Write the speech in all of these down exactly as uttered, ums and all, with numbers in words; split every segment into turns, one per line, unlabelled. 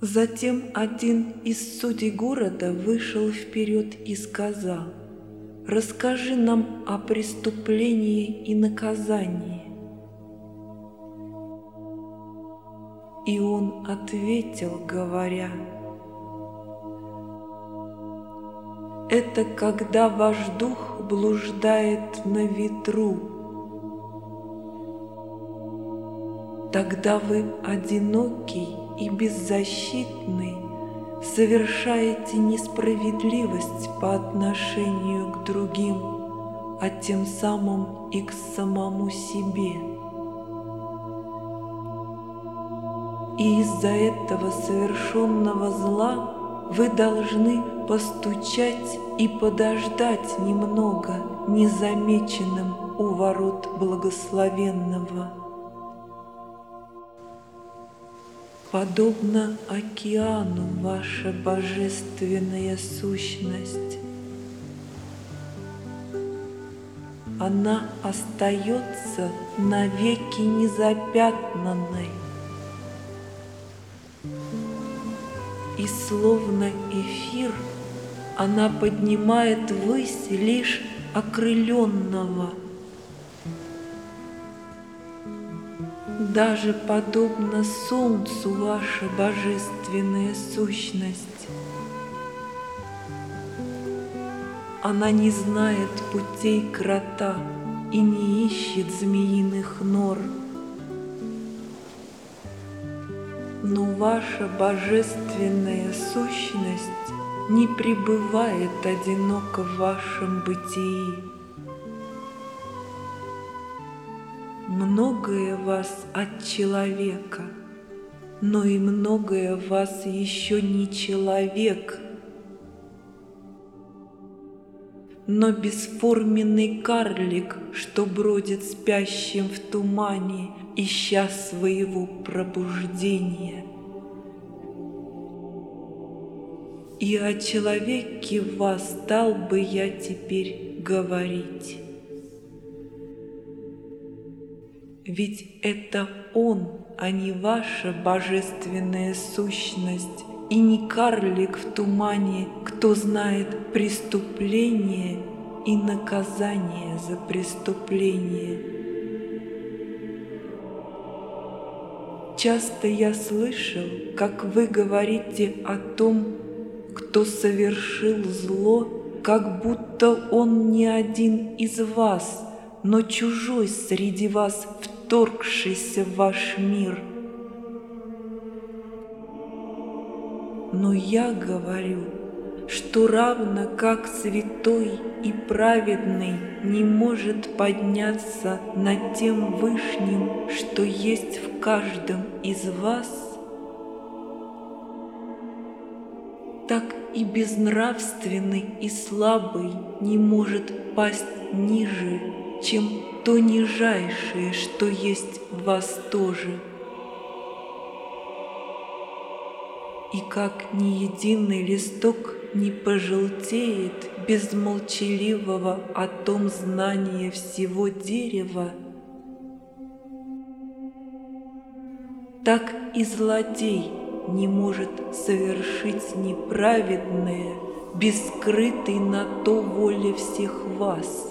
Затем один из судей города вышел вперед и сказал: «Расскажи нам о преступлении и наказании». И он ответил, говоря: «Это когда ваш дух блуждает на ветру. Тогда вы одинокий и беззащитный, совершаете несправедливость по отношению к другим, а тем самым и к самому себе. И из-за этого совершенного зла вы должны постучать и подождать немного незамеченным у ворот благословенного. Подобно океану ваша божественная сущность. Она остается навеки незапятнанной. И словно эфир она поднимает ввысь лишь окрыленного. Даже подобно солнцу ваша божественная сущность. Она не знает путей крота и не ищет змеиных нор. Но ваша божественная сущность не пребывает одиноко в вашем бытии. Многое вас от человека, но и многое вас еще не человек, но бесформенный карлик, что бродит спящим в тумане, ища своего пробуждения. И о человеке вас стал бы я теперь говорить. Ведь это он, а не ваша божественная сущность, и не карлик в тумане, кто знает преступление и наказание за преступление. Часто я слышал, как вы говорите о том, кто совершил зло, как будто он не один из вас, но чужой среди вас, вторгшийся в ваш мир. Но я говорю, что равно как святой и праведный не может подняться над тем вышним, что есть в каждом из вас, так и безнравственный и слабый не может пасть ниже, чем то нижайшее, что есть в вас тоже. И как ни единый листок не пожелтеет без молчаливого о том знания всего дерева, так и злодей не может совершить неправедное без скрытой на то воли всех вас.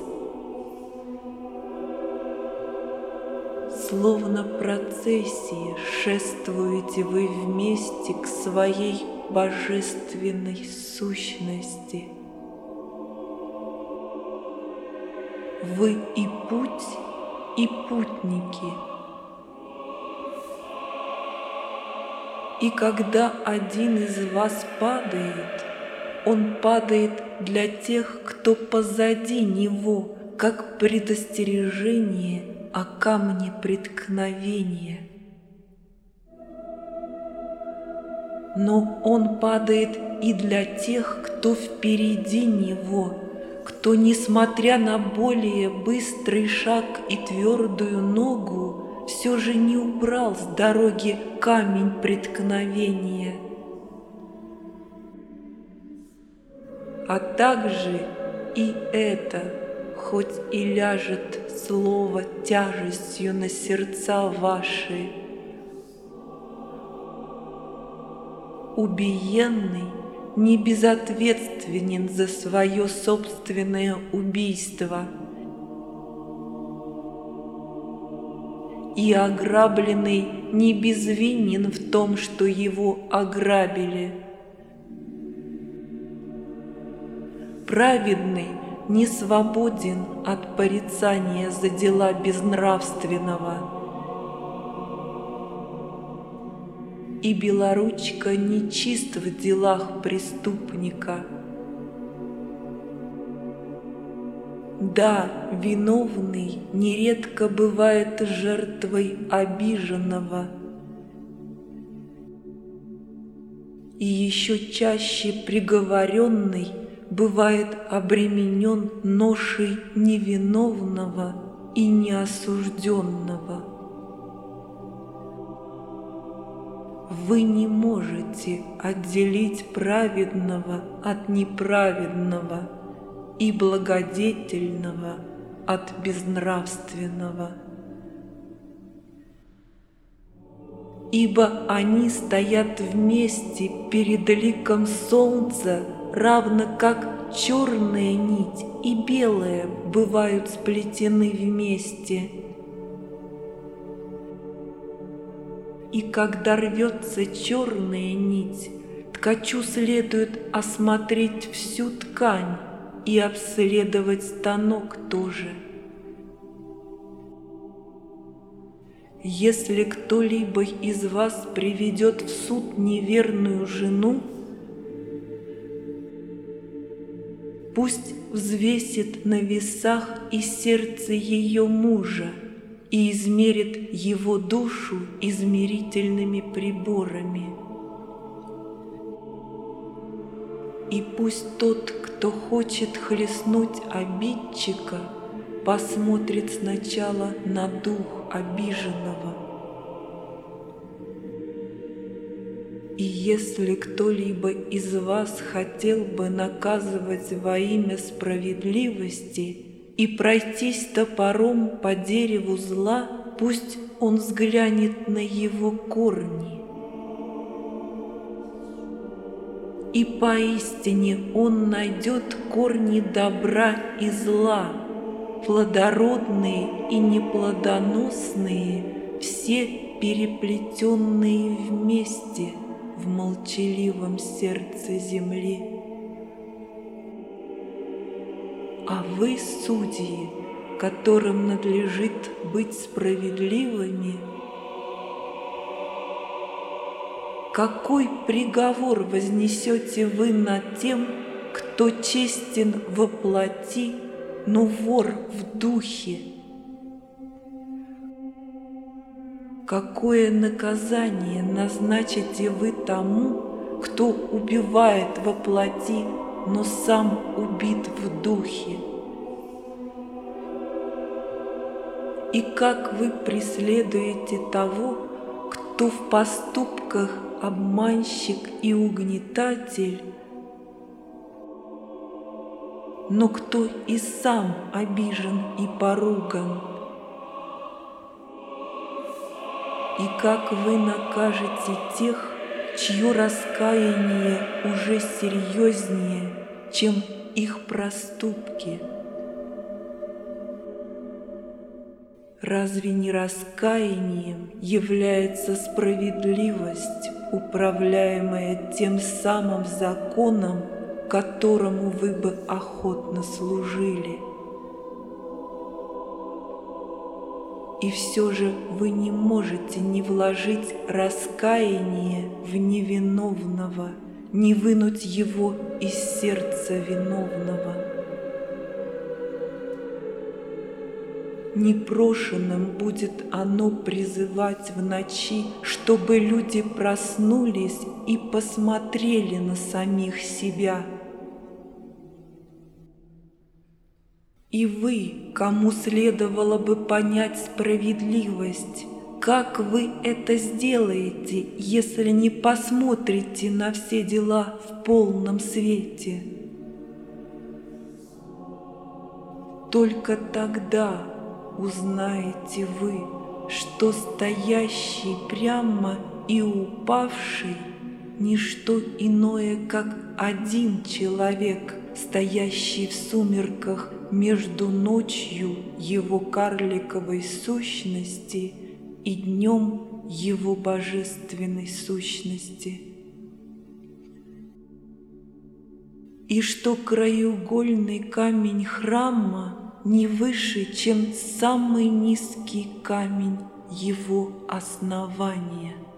Словно процессия шествуете вы вместе к своей божественной сущности. Вы и путь, и путники. И когда один из вас падает, он падает для тех, кто позади него, как предостережение о камне преткновения. Но он падает и для тех, кто впереди него, кто, несмотря на более быстрый шаг и твердую ногу, все же не убрал с дороги камень преткновения. А также и это, хоть и ляжет слово тяжестью на сердца ваши, убиенный не безответственен за свое собственное убийство, и ограбленный не безвинен в том, что его ограбили. Праведный не свободен от порицания за дела безнравственного, и белоручка не чист в делах преступника. Да, виновный нередко бывает жертвой обиженного, и еще чаще приговоренный бывает обременен ношей невиновного и неосужденного. Вы не можете отделить праведного от неправедного и благодетельного от безнравственного, ибо они стоят вместе перед ликом солнца, равно как черная нить и белая бывают сплетены вместе. И когда рвется черная нить, ткачу следует осмотреть всю ткань и обследовать станок тоже. Если кто-либо из вас приведет в суд неверную жену, пусть взвесит на весах и сердце ее мужа и измерит его душу измерительными приборами. И пусть тот, кто хочет хлестнуть обидчика, посмотрит сначала на дух обиженного. И если кто-либо из вас хотел бы наказывать во имя справедливости и пройтись топором по дереву зла, пусть он взглянет на его корни. И поистине он найдет корни добра и зла, плодородные и неплодоносные, все переплетенные вместе в молчаливом сердце земли. А вы, судьи, которым надлежит быть справедливыми, какой приговор вознесете вы над тем, кто честен во плоти, но вор в духе? Какое наказание назначите вы тому, кто убивает во плоти, но сам убит в духе? И как вы преследуете того, кто в поступках обманщик и угнетатель, но кто и сам обижен и поруган? И как вы накажете тех, чье раскаяние уже серьезнее, чем их проступки? Разве не раскаянием является справедливость, управляемая тем самым законом, которому вы бы охотно служили? И все же вы не можете не вложить раскаяние в невиновного, не вынуть его из сердца виновного. Непрошенным будет оно призывать в ночи, чтобы люди проснулись и посмотрели на самих себя. И вы, кому следовало бы понять справедливость, как вы это сделаете, если не посмотрите на все дела в полном свете? Только тогда узнаете вы, что стоящий прямо и упавший ничто иное, как один человек, стоящий в сумерках между ночью его карликовой сущности и днем его божественной сущности. И что краеугольный камень храма не выше, чем самый низкий камень его основания.